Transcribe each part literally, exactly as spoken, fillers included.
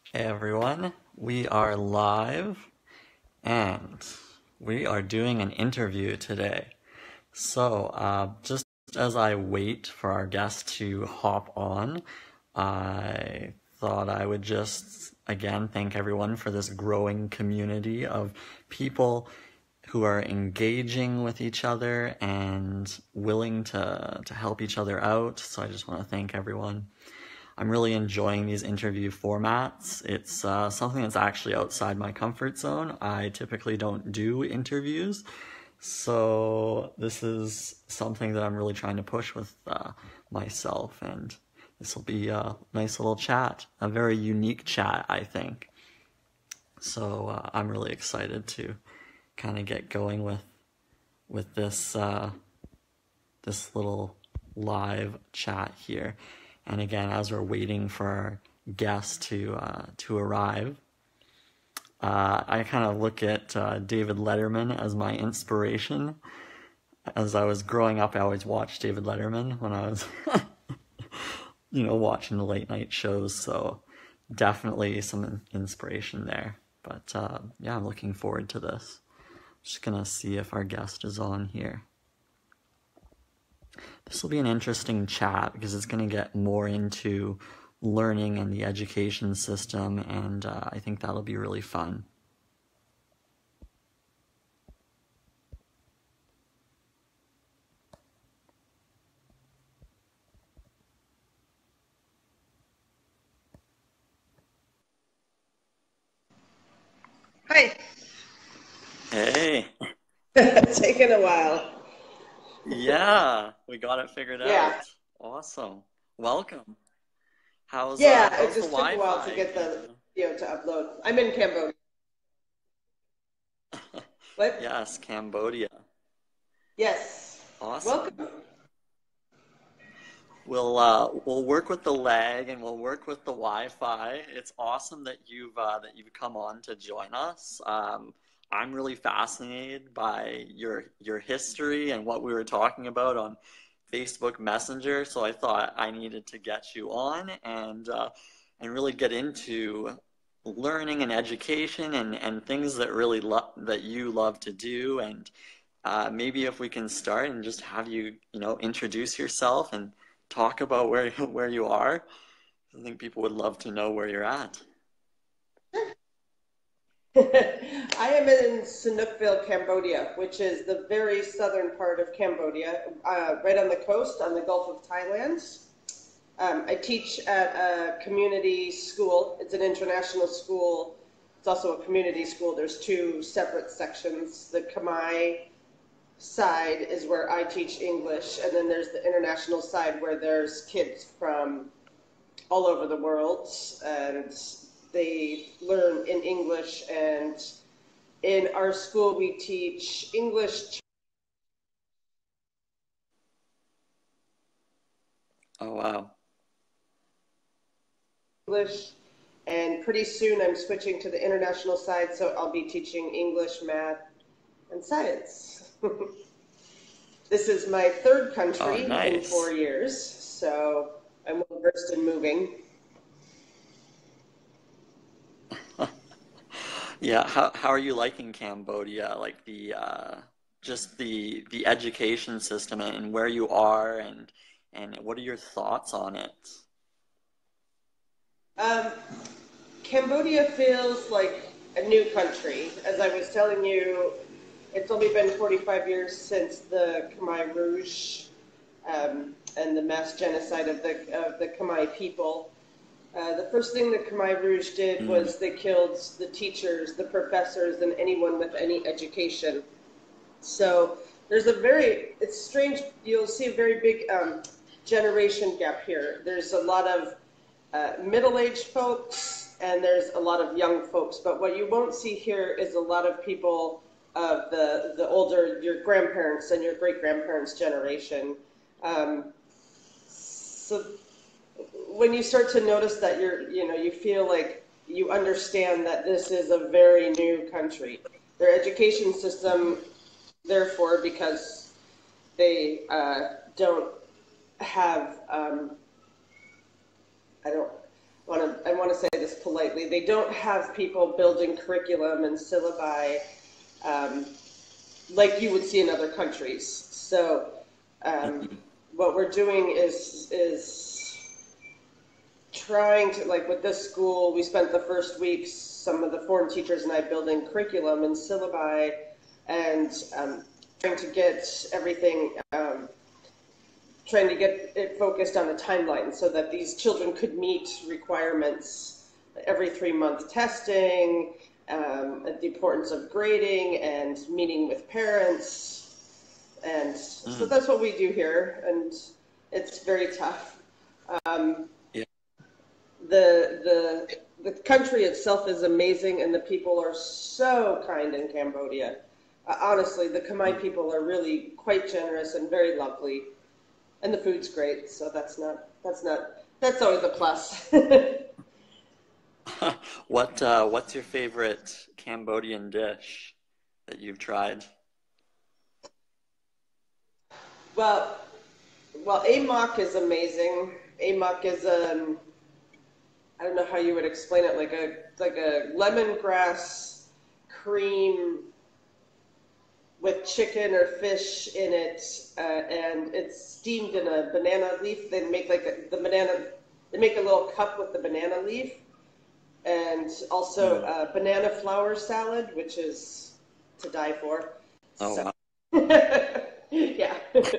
Hey everyone, we are live and we are doing an interview today. So, uh, just as I wait for our guest to hop on, I thought I would just again thank everyone for this growing community of people who are engaging with each other and willing to, to help each other out. So, I just want to thank everyone. I'm really enjoying these interview formats. It's uh, something that's actually outside my comfort zone. I typically don't do interviews, so this is something that I'm really trying to push with uh, myself, and this will be a nice little chat, a very unique chat, I think. So uh, I'm really excited to kind of get going with with this uh, this little live chat here. And again, as we're waiting for our guest to uh, to arrive, uh, I kind of look at uh, David Letterman as my inspiration. As I was growing up, I always watched David Letterman when I was, you know, watching the late night shows. So definitely some inspiration there. But uh, yeah, I'm looking forward to this. Just gonna see if our guest is on here. This will be an interesting chat because it's going to get more into learning and the education system, and uh, I think that'll be really fun. Hi. Hey, Taking a while. yeah, we got it figured Yeah. out. Awesome. Welcome. How's uh Yeah, it how's the just took a while to Wi-Fi? get Can the video to upload. I'm in Cambodia. you... What? Yes, Cambodia. Yes. Awesome. Welcome. We'll uh, we'll work with the lag and we'll work with the Wi-Fi. It's awesome that you've uh, that you've come on to join us. Um, I'm really fascinated by your your history and what we were talking about on Facebook Messenger. So I thought I needed to get you on and uh, and really get into learning and education and, and things that really lo that you love to do. And uh, maybe if we can start and just have you, you know, introduce yourself and talk about where where you are. I think people would love to know where you're at. I am in Sihanoukville, Cambodia, which is the very southern part of Cambodia, uh, right on the coast, on the Gulf of Thailand. Um, I teach at a community school. It's an international school. It's also a community school. There's two separate sections. The Khmer side is where I teach English, and then there's the international side where there's kids from all over the world, and they learn in English. And in our school, we teach English, Oh wow. English, and pretty soon I'm switching to the international side, so I'll be teaching English, math, and science. This is my third Oh country in four nice. years, so I'm well versed in moving. Yeah, how how are you liking Cambodia? Like the uh just the the education system and where you are and and what are your thoughts on it? Um, Cambodia feels like a new country. As I was telling you, it's only been forty-five years since the Khmer Rouge um, and the mass genocide of the of the Khmer people. Uh, the first thing the Khmer Rouge did Mm, was they killed the teachers, the professors, and anyone with any education. So there's a very, it's strange, you'll see a very big um, generation gap here. There's a lot of uh, middle-aged folks and there's a lot of young folks, but what you won't see here is a lot of people of the, the older, your grandparents and your great-grandparents generation. Um, so when you start to notice that you're, you know, you feel like you understand that this is a very new country. Their education system, therefore, because they uh, don't have, um, I don't want to, I want to to say this politely, they don't have people building curriculum and syllabi um, like you would see in other countries. So um, Mhm. what we're doing is is trying to, like with this school, we spent the first weeks, some of the foreign teachers and I, building curriculum and syllabi and um, trying to get everything, um, trying to get it focused on a timeline so that these children could meet requirements, every three month testing, um, the importance of grading and meeting with parents. And so Mm. that's what we do here, and it's very tough. Um, Yeah. the the the country itself is amazing, and the people are so kind in Cambodia. Uh, honestly, the Khmer Mm. people are really quite generous and very lovely, and the food's great. So that's not that's not that's always a plus. What uh, what's your favorite Cambodian dish that you've tried? well, well, Amok is amazing. Amok is um I don't know how you would explain it, like a like a lemongrass cream with chicken or fish in it, uh, and it's steamed in a banana leaf. They make like a, the banana. They make a little cup with the banana leaf, and also Mm. uh, banana flour salad, which is to die for. Oh So, wow. yeah.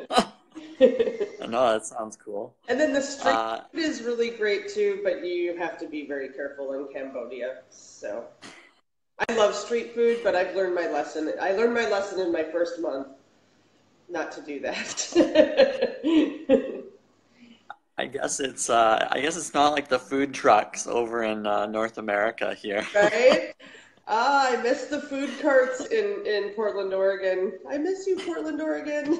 No, that sounds cool. And then the street Uh, food is really great too, but you have to be very careful in Cambodia. So I love street food, but I've learned my lesson. I learned my lesson in my first month not to do that. I guess it's uh, I guess it's not like the food trucks over in uh, North America here. Right? Ah, I miss the food carts in, in Portland, Oregon. I miss you, Portland, Oregon.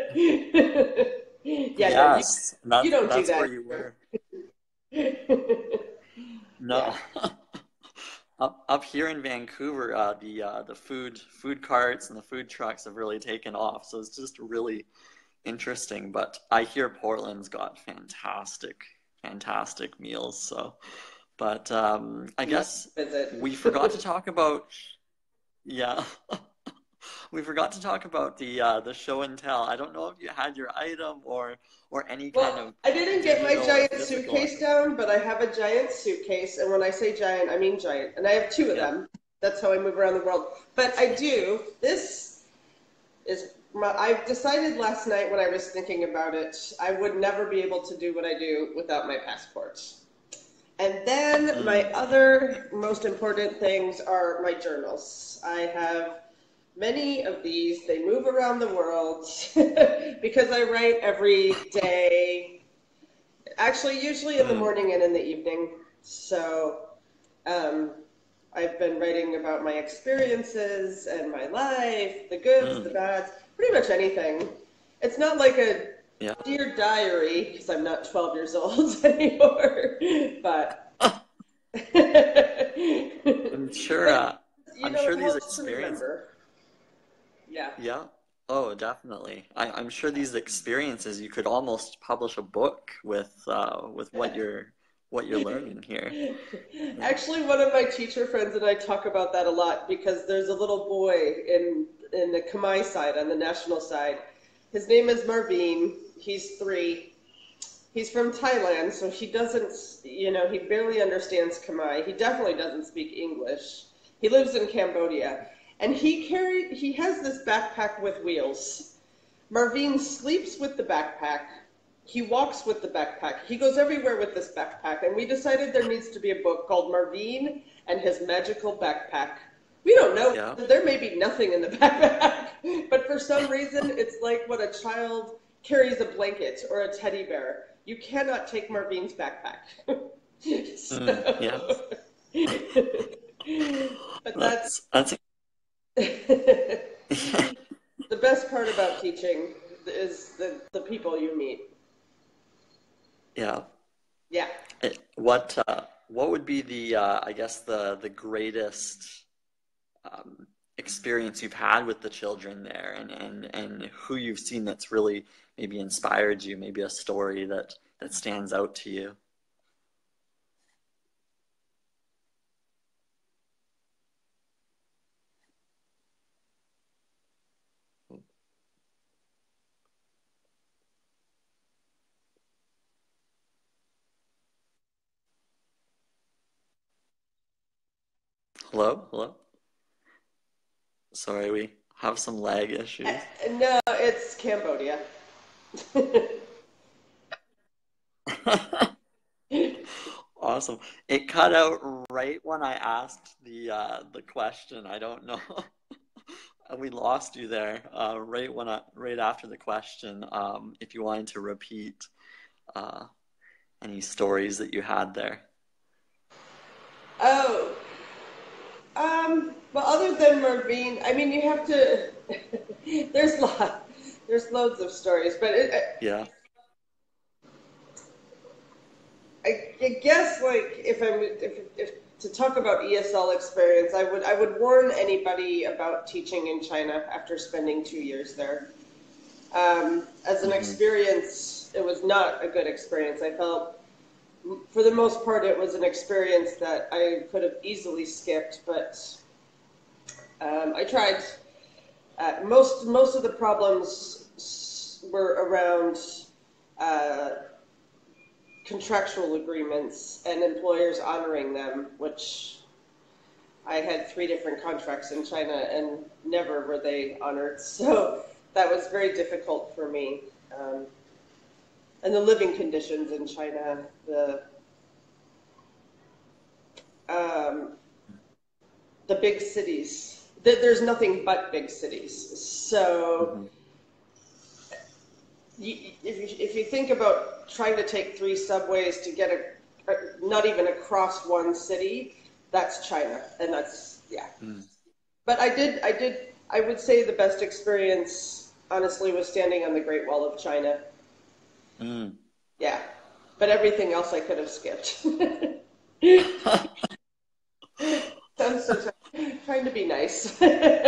Yeah, no, you Yes, you that's don't do that's where that you were. here. Yeah. No. Up up here in Vancouver, uh, the uh, the food food carts and the food trucks have really taken off. So it's just really interesting. But I hear Portland's got fantastic, fantastic meals. So, but um, I Love guess to we forgot to visit. talk about, yeah, we forgot to talk about the uh, the show and tell. I don't know if you had your item or or any kind Well, of I didn't get my digital or giant physical suitcase item. down, but I have a giant suitcase, and when I say giant, I mean giant, and I have two of Yeah. them. That's how I move around the world. But I do. This is my, I decided last night when I was thinking about it, I would never be able to do what I do without my passport. And then my Mm. other most important things are my journals. I have many of these. They move around the world because I write every day. Actually, usually in the Mm. morning and in the evening. So um, I've been writing about my experiences and my life, the goods, the Mm. bads, pretty much anything. It's not like a Yeah. dear diary because I'm not twelve years old anymore, but I'm sure. but Uh, you I'm know, sure it these helps to experiences. remember. Yeah. Yeah. Oh, definitely. I, I'm sure these experiences you could almost publish a book with uh, with what you're what you're learning here. Yeah. Actually, one of my teacher friends and I talk about that a lot because there's a little boy in in the Khmer side, on the national side. His name is Marvin. He's three. He's from Thailand, so he doesn't, you know, he barely understands Khmer. He definitely doesn't speak English. He lives in Cambodia, and he carried he has this backpack with wheels. Marvin sleeps with the backpack. He walks with the backpack. He goes everywhere with this backpack. And we decided there needs to be a book called Marvin and His Magical Backpack. We don't know. Yeah. There may be nothing in the backpack, but for some reason, it's like when a child carries a blanket or a teddy bear. You cannot take Marvin's backpack. Mm, yeah. So, but that's That's that's the best part about teaching is the, the people you meet. yeah. Yeah. It, what uh, what would be the uh, I guess the the greatest um, experience you've had with the children there, and, and and who you've seen that's really maybe inspired you, maybe a story that that stands out to you. Hello? Hello? Sorry, we have some lag Uh, issues. No, it's Cambodia. Awesome. It cut out right when I asked the uh the question. I don't know. We lost you there. Uh right when I right after the question. Um if you wanted to repeat uh any stories that you had there. Oh, um, well, other than Mervine, I mean, you have to. There's lot, there's loads of stories, but it, Yeah. I, I guess like if I'm if, if to talk about E S L experience, I would I would warn anybody about teaching in China after spending two years there. Um, as an Hmm. experience, it was not a good experience. I felt, for the most part, it was an experience that I could have easily skipped, but um, I tried. Uh, most most of the problems were around uh, contractual agreements and employers honoring them, which I had three different contracts in China and never were they honored. So that was very difficult for me. Um, and the living conditions in China, the um, the big cities. There's nothing but big cities. So Hmm. you, if you if you think about trying to take three subways to get a, a not even across one city, that's China, and that's yeah. Mm. But I did I did I would say the best experience honestly was standing on the Great Wall of China. Mm. Yeah, but everything else I could have skipped. I'm so try- trying to be nice.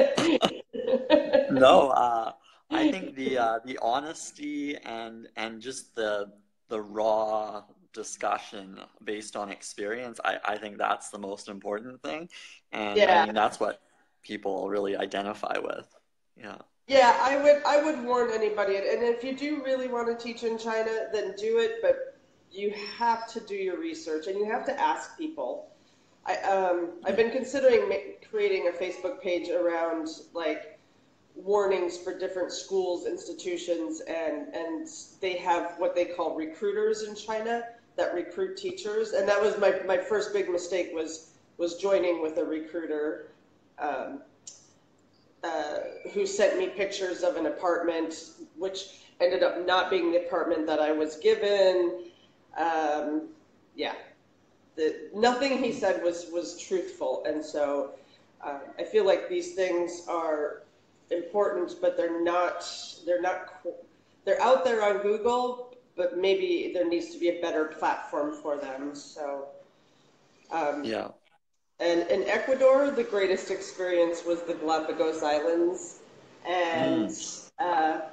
No, uh, I think the uh, the honesty and and just the the raw discussion based on experience, I, I think that's the most important thing. And I Yeah, mean that's what people really identify with. Yeah. yeah. I would I would warn anybody, and if you do really want to teach in China, then do it. But you have to do your research, and you have to ask people. I um I've Yeah. been considering ma- creating a Facebook page around like warnings for different schools, institutions, and and they have what they call recruiters in China that recruit teachers. And that was my my first big mistake was was joining with a recruiter. Um, uh, who sent me pictures of an apartment, which ended up not being the apartment that I was given. Um, yeah, the, nothing he Hmm. said was was truthful, and so uh, I feel like these things are important, but they're not they're not they're out there on Google, but maybe there needs to be a better platform for them. So. Um, Yeah. and in Ecuador, the greatest experience was the Galapagos Islands. And Mm. uh,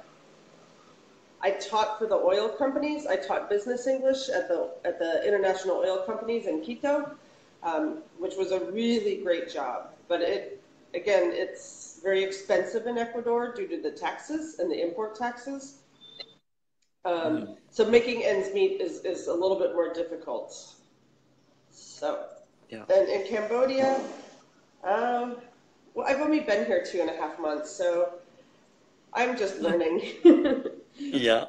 I taught for the oil companies. I taught business English at the at the international oil companies in Quito, um, which was a really great job. But it again, it's very expensive in Ecuador due to the taxes and the import taxes. Um, Mm. so making ends meet is, is a little bit more difficult. So, Yeah. and in Cambodia, um, well, I've only been here two and a half months, so I'm just learning. Yeah.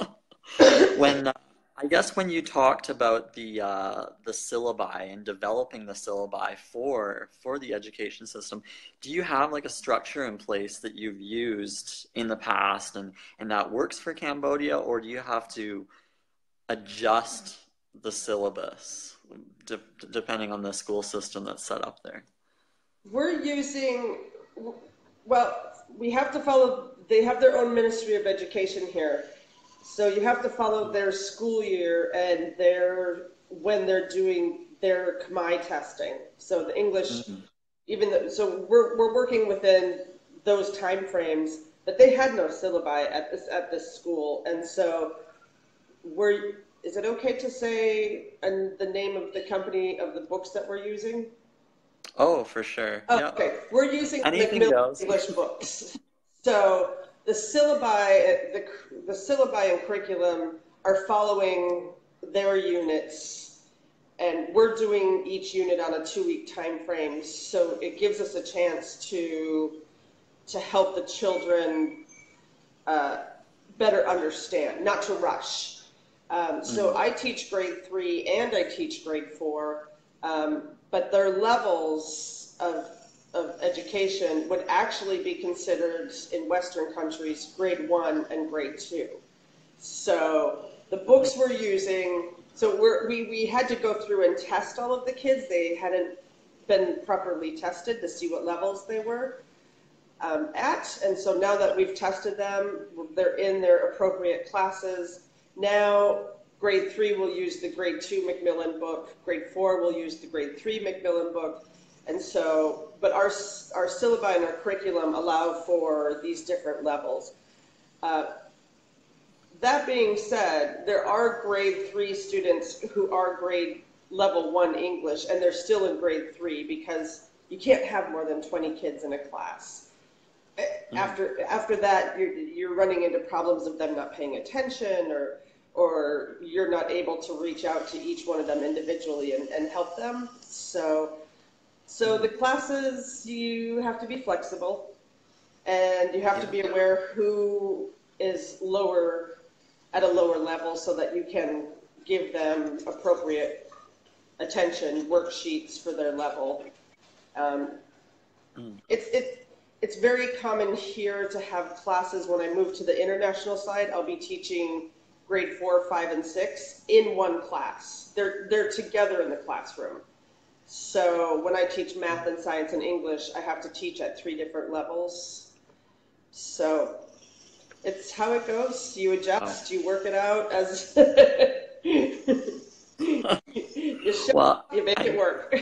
When uh, I guess when you talked about the uh, the syllabi and developing the syllabi for for the education system, do you have like a structure in place that you've used in the past and and that works for Cambodia, or do you have to adjust the syllabus de depending on the school system that's set up there? We're using, well, we have to follow, they have their own Ministry of Education here. So you have to follow their school year and their, when they're doing their Khmer testing. So the English, Mm. even though, so we're, we're working within those time frames, but they had no syllabi at this, at this school. And so we're, is it okay to say and the name of the company of the books that we're using? Oh, for sure. Oh, Yeah. okay, we're using Anything Macmillan goes. English books. So the syllabi, the, the syllabi and curriculum are following their units, and we're doing each unit on a two-week time frame, so it gives us a chance to to help the children uh, better understand, not to rush. Um, so Mm-hmm. I teach grade three and I teach grade four, um, but their levels of of education would actually be considered in Western countries grade one and grade two. So the books we're using, so we're, we, we had to go through and test all of the kids. They hadn't been properly tested to see what levels they were um, at. And so now that we've tested them, they're in their appropriate classes. Now, grade three will use the grade two Macmillan book. Grade four will use the grade three Macmillan book. And so, but our, our syllabi and our curriculum allow for these different levels. Uh, That being said, there are grade three students who are grade level one English, and they're still in grade three because you can't have more than twenty kids in a class. After after that, you're, you're running into problems of them not paying attention, or or you're not able to reach out to each one of them individually and, and help them. So, so the classes, you have to be flexible, and you have to Yeah. be aware who is lower at a lower level so that you can give them appropriate attention, worksheets for their level. Um, Mm. it's, it's, it's very common here to have classes. When I move to the international side, I'll be teaching grade four, five, and six in one class. They're, they're together in the classroom. So when I teach math and science and English, I have to teach at three different levels. So it's how it goes. You Oh. adjust, you work it out as you show, Well, you make it I work.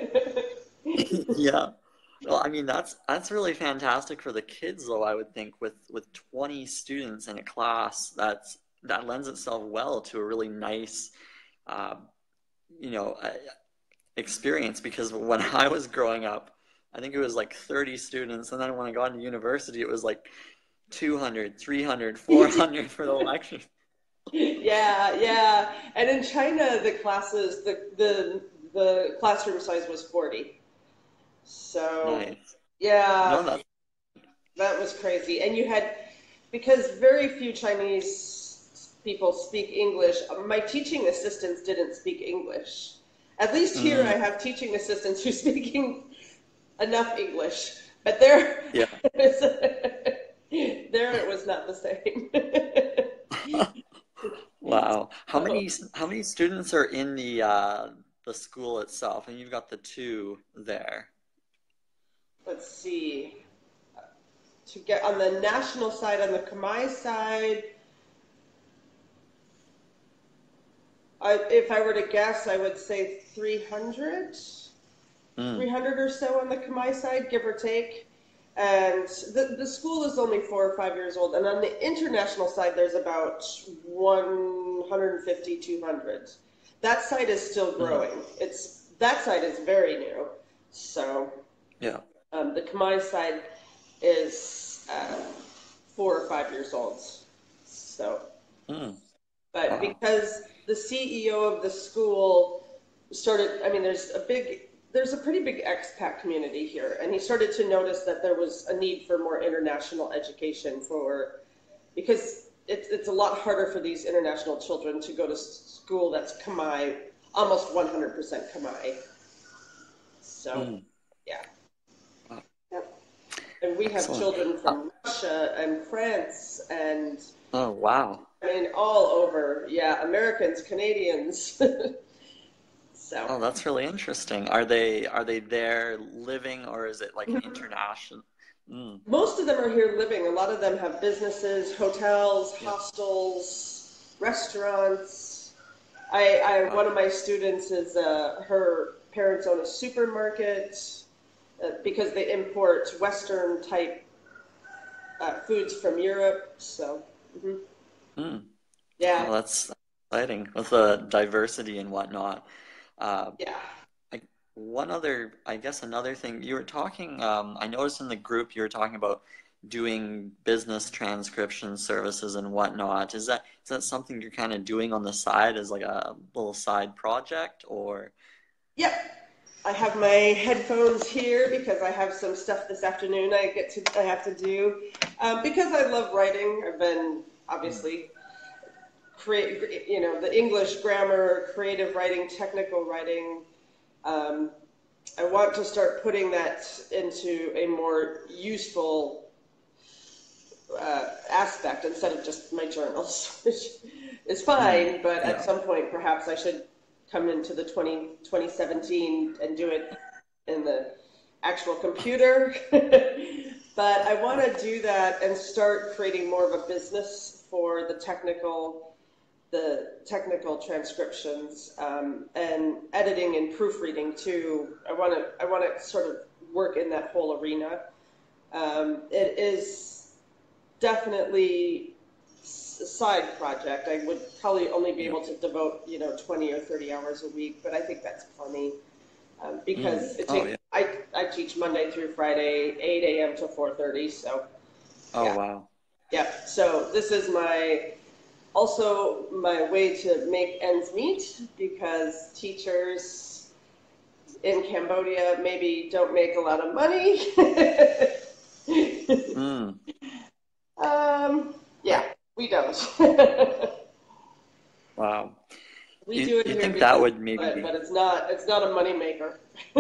yeah. Well, I mean that's that's really fantastic for the kids, though, I would think with with twenty students in a class, that's that lends itself well to a really nice, uh, you know, uh, experience. Because when I was growing up, I think it was like thirty students, and then when I got into university, it was like two hundred, three hundred, four hundred for the lectures. Yeah, yeah. And in China, the classes, the the the classroom size was forty. So Nice. yeah, No, that's that was crazy. And you had, because very few Chinese people speak English, my teaching assistants didn't speak English. At least here I mm, have teaching assistants who speak enough English, but there, yeah. there it was not the same. Wow. How So many how many students are in the uh the school itself? And you've got the two there. let's see. To get on the national side, on the Khmer side, I, if I were to guess, I would say three hundred. Mm, three hundred or so on the Khmer side, give or take. And the, the school is only four or five years old. And on the international side, there's about one hundred fifty, two hundred. That side is still mm, growing. It's that side is very new. So yeah. um, the Khmer side is uh, four or five years old. So, Mm, but wow. because the C E O of the school started, I mean, there's a big, there's a pretty big expat community here, and he started to notice that there was a need for more international education for, because it's, it's a lot harder for these international children to go to school that's Khmer, almost one hundred percent Khmer. So, Mm, yeah. wow. Yep. And we have Excellent. children Uh, from Russia and France and, oh, wow. I mean, all over. Yeah, Americans, Canadians. So. Oh, that's really interesting. Are they are they there living, or is it like an international? Mm, Most of them are here living. A lot of them have businesses, hotels, yeah. hostels, restaurants. I, I Wow. one of my students is uh, her parents own a supermarket uh, because they import Western type uh, foods from Europe. So, mhm. Mm. Yeah, Oh, that's exciting with the diversity and whatnot. Uh, yeah. I, one other, I guess another thing you were talking, um, I noticed in the group you were talking about doing business transcription services and whatnot. Is that is that something you're kind of doing on the side as like a little side project, or? Yep. I have my headphones here because I have some stuff this afternoon I get to I have to do. Um, because I love writing. I've been Mm. obviously create you know the English grammar, creative writing, technical writing. Um, I want to start putting that into a more useful uh, aspect instead of just my journals, which is Mm. fine. But at Yeah. some point, perhaps I should come into the twenty twenty seventeen and do it in the actual computer. But I want to do that and start creating more of a business for the technical, the technical transcriptions um, and editing and proofreading too. I want to I want to sort of work in that whole arena. Um, it is definitely a side project. I would probably only be Yeah. able to devote, you know, twenty or thirty hours a week, but I think that's plenty um, Mm. because it Oh, takes, yeah. I, I teach Monday through Friday, eight a m to four thirty. So, Oh, yeah, wow. yeah. So this is my, also my way to make ends meet because teachers in Cambodia maybe don't make a lot of money. Mm. um, yeah, I, we don't. wow. We You, do it you here think that because would of it, maybe, but it's not it's not a money maker.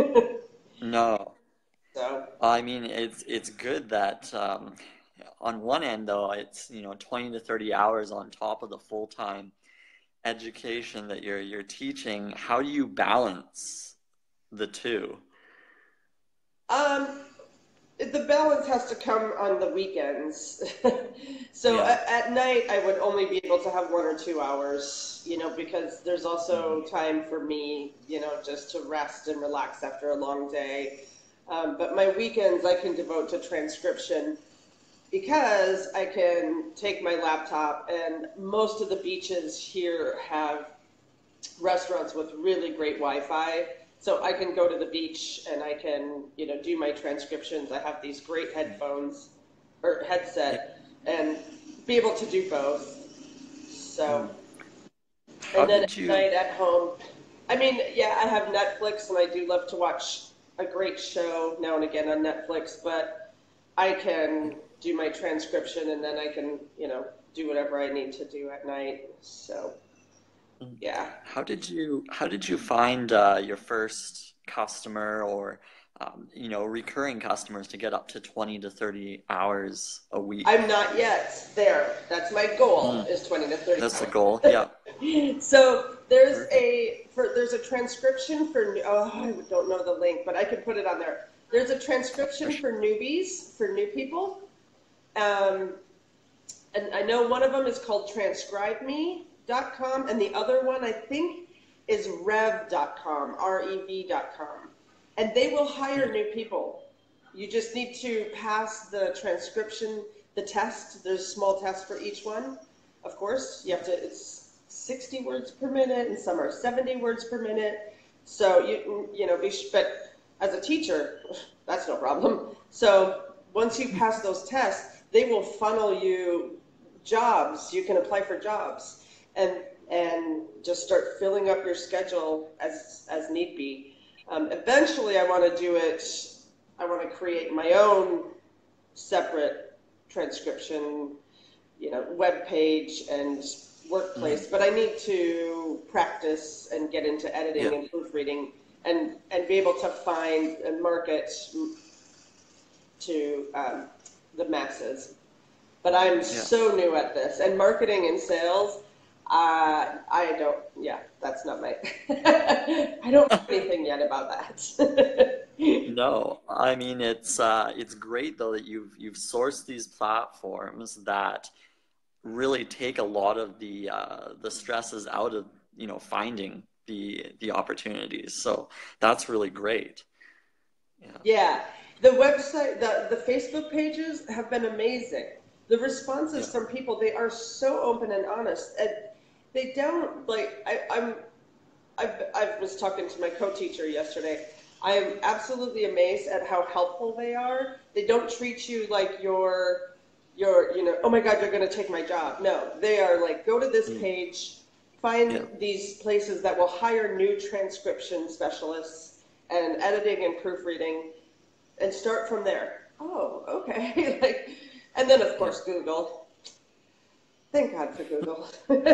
no. So I mean, it's it's good that um, on one end though, it's, you know, twenty to thirty hours on top of the full-time education that you're you're teaching. How do you balance the two? um, the balance has to come on the weekends. So Yeah. at, at night, I would only be able to have one or two hours, you know, because there's Hmm. also time for me, you know, just to rest and relax after a long day. Um, but my weekends I can devote to transcription because I can take my laptop, and most of the beaches here have restaurants with really great Wi-Fi. So I can go to the beach and I can, you know, do my transcriptions. I have these great headphones or Yeah. headset and be able to do both. So, Hmm. How and then did at you? night at home, I mean, yeah, I have Netflix and I do love to watch a great show now and again on Netflix, but I can do my transcription and then I can, you know, do whatever I need to do at night. So, Mm. yeah. How did you how did you find uh, your first customer or um, you know, recurring customers to get up to twenty to thirty hours a I'm week? not yet there. That's my goal Mm. is twenty to thirty That's the hours. goal. Yeah. So there's Perfect. a for there's a transcription for oh I don't know the link, but I can put it on there. There's a For transcription sure. for newbies for new people, um, and I know one of them is called transcribe me dot com, and the other one I think is rev dot com, R E V dot com, and they will hire Mm. new people. You just need to pass the transcription, the test. There's a small test for each one. Of course, you have to. It's sixty words per minute, and some are seventy words per minute. So you you know, but as a teacher, that's no problem. So once you pass those tests, they will funnel you jobs. You can apply for jobs, and and just start filling up your schedule as as need be. Um, eventually, I want to do it. I want to create my own separate transcription, you know, web page and Mm. workplace. But I need to practice and get into Yeah. editing and proofreading and and be able to find and market to um, the masses. But I'm Yeah. so new at this, and marketing and sales. Uh, I don't. Yeah, that's not my. I don't know anything yet about that. No, I mean it's uh it's great though that you've you've sourced these platforms that really take a lot of the uh the stresses out of, you know, finding the the opportunities. So that's really great. Yeah. Yeah, the website, the the Facebook pages have been amazing. The responses Yeah. from people, they are so open and honest, and they don't like. I, I'm I, I was talking to my co-teacher yesterday. I am absolutely amazed at how helpful they are. They don't treat you like you're, you're, you know, oh my God, you're going to take my job. No, they are like, go to this Mm. page, Yeah. find these places that will hire new transcription specialists and editing and proofreading and start from there. Oh, okay. Like, and then of Yeah. course Google. Thank God for Google.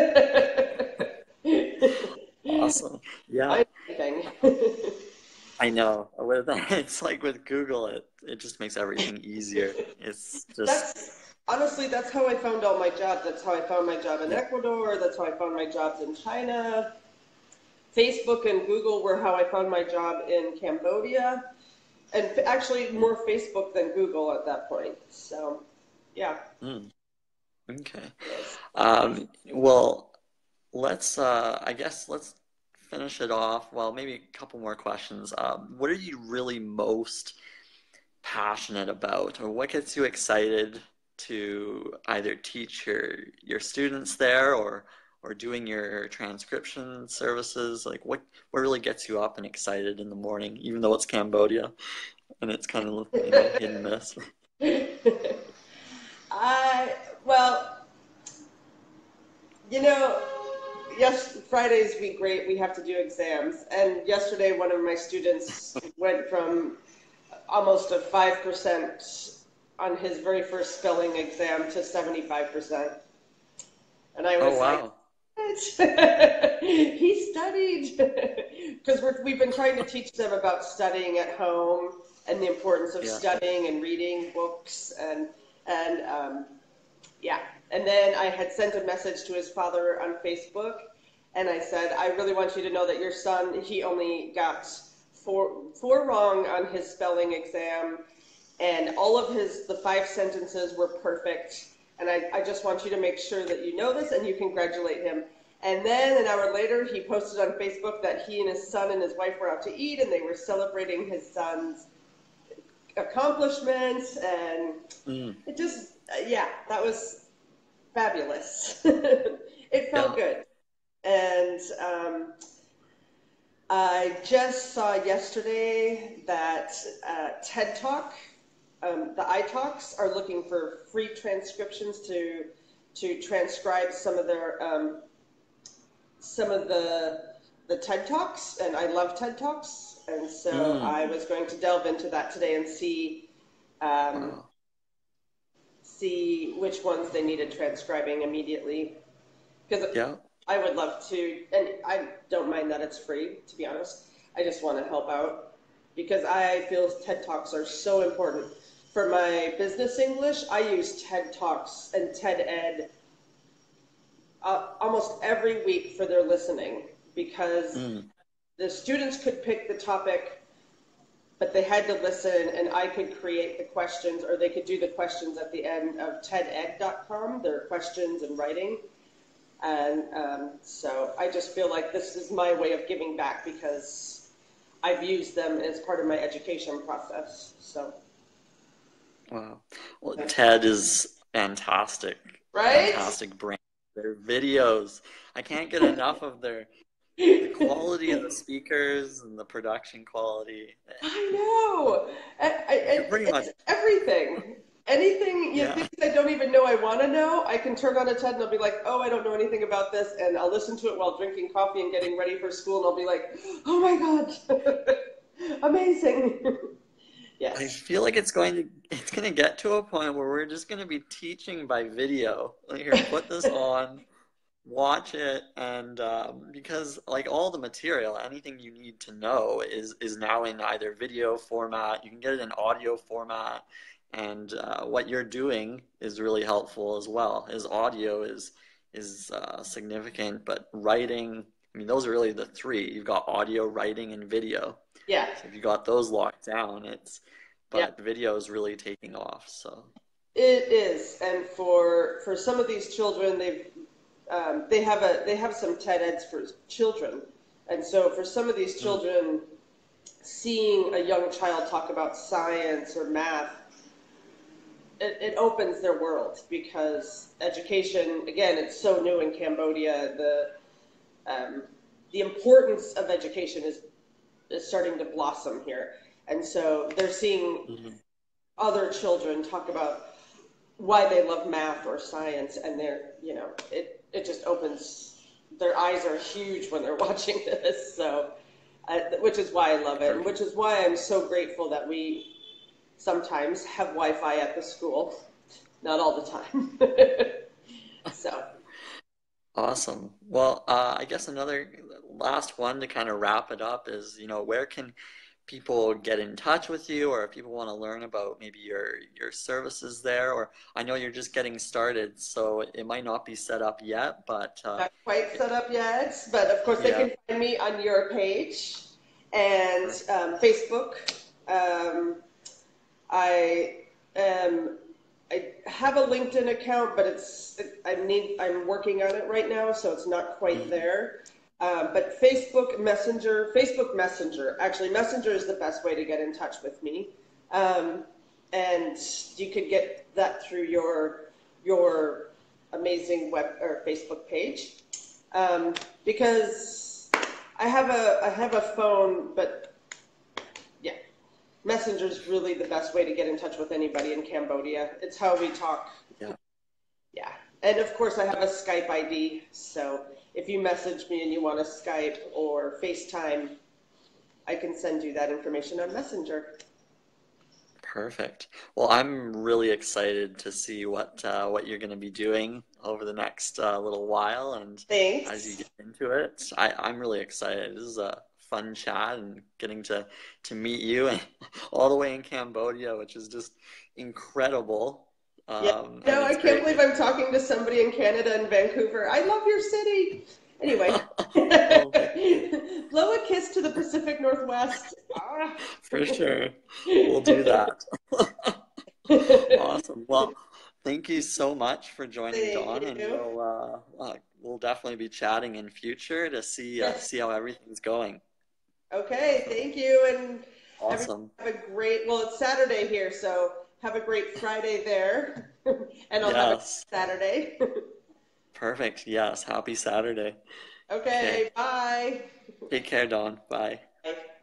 Awesome. Yeah. Find anything. I know. With it's like with Google, it it just makes everything easier. It's just That's honestly, that's how I found all my jobs. That's how I found my job in yeah. Ecuador. That's how I found my jobs in China. Facebook and Google were how I found my job in Cambodia, and f- actually Mm, more Facebook than Google at that point. So, yeah, mm, okay. it is. Um, well, let's uh I guess let's finish it off. Well, maybe a couple more questions. Um, what are you really most passionate about, or what gets you excited to either teach your your students there or or doing your transcription services? Like what what really gets you up and excited in the morning, even though it's Cambodia and it's kind of, you know, hit and miss? I well, you know, yes, Fridays be great. We have to do exams, and yesterday one of my students went from almost a five percent on his very first spelling exam to seventy-five percent. And I Oh was like, wow. what? He studied. Because we're we've been trying to teach them about studying at home and the importance of Yeah. studying and reading books and and um, yeah. And then I had sent a message to his father on Facebook, and I said, I really want you to know that your son, he only got four four wrong on his spelling exam, and all of his the five sentences were perfect. And I, I just want you to make sure that you know this and you congratulate him. And then an hour later, he posted on Facebook that he and his son and his wife were out to eat and they were celebrating his son's accomplishments. And Mm, it just, uh, yeah, that was fabulous. It yeah. felt good. And um, I just saw yesterday that uh, TED Talk, um, the iTalks, are looking for free transcriptions to to transcribe some of their um, some of the the TED Talks, and I love TED Talks, and so Mm, I was going to delve into that today and see um, wow. see which ones they needed transcribing immediately because Yeah. I would love to, and I don't mind that it's free, to be honest. I just want to help out because I feel TED Talks are so important. For my business English, I use TED Talks and TED Ed uh, almost every week for their listening because Mm, the students could pick the topic, but they had to listen, and I could create the questions, or they could do the questions at the end of ted ed dot com, their questions and writing. And um, so I just feel like this is my way of giving back because I've used them as part of my education process. So, wow. Well, TED is fantastic. right? Fantastic brand. Their videos. I can't get enough of their the quality of the speakers and the production quality. I know. I, I, You can it, pretty much, it's everything. Anything, you know, yeah. things I don't even know I want to know, I can turn on a TED and I'll be like, oh, I don't know anything about this. And I'll listen to it while drinking coffee and getting ready for school. And I'll be like, oh my God, amazing. I Yes. feel like it's going to it's going to get to a point where we're just going to be teaching by video. Like, here, put this on, watch it, and um, because like all the material, anything you need to know is is now in either video format. You can get it in audio format, and uh, what you're doing is really helpful as well. Is audio is is uh, significant, but writing. I mean, those are really the three. You've got audio, writing, and video. Yeah. So if you got those locked down, it's Yeah. but video is really taking off. So It is, and for for some of these children, they've um, they have a they have some TED Eds for children, and so for some of these mm, children, seeing a young child talk about science or math, it, it opens their world because education, again, it's so new in Cambodia. The um, the importance of education is is starting to blossom here, and so they're seeing mhm, other children talk about why they love math or science, and they're, you know, it, it just opens, their eyes are huge when they're watching this. So, uh, which is why I love it, and which is why I'm so grateful that we sometimes have Wi-Fi at the school. Not all the time. So, Awesome. Well, uh, I guess another last one to kind of wrap it up is, you know, where can people get in touch with you, or if people want to learn about maybe your your services there, or I know you're just getting started, so it might not be set up yet, but uh, not quite set up yet, but of course they yeah, can find me on your page and perfect. um, Facebook. Um, I am I have a LinkedIn account, but it's I need I'm working on it right now, so it's not quite Mhm. there. Um, but Facebook Messenger, Facebook Messenger, actually Messenger is the best way to get in touch with me, um, and you could get that through your your amazing web or Facebook page, um, because I have a I have a phone, but yeah, Messenger is really the best way to get in touch with anybody in Cambodia. It's how we talk. Yeah, Yeah. And of course, I have a Skype I D. So if you message me and you want to Skype or FaceTime, I can send you that information on Messenger. perfect. Well, I'm really excited to see what uh, what you're going to be doing over the next uh, little while, and as you Thanks. get into it, I, I'm really excited. This is a fun chat and getting to to meet you and all the way in Cambodia, which is just incredible. Yeah. Um, and No, I it's can't great. believe I'm talking to somebody in Canada and Vancouver. I love your city. Anyway, Well, thank you. blow a kiss to the Pacific Northwest. Ah. For sure. We'll do that. Awesome. Well, thank you so much for joining, Thank Dawn, and you. we'll uh, uh, we'll definitely be chatting in future to see uh, Yes. see how everything's going. Okay, thank you, and everyone Awesome. have a great, well, it's Saturday here, so have a great Friday there, and I'll have a Yes. Saturday. Perfect. Yes. Happy Saturday. Okay. Okay, bye. Take care, Dawn. Bye. Bye.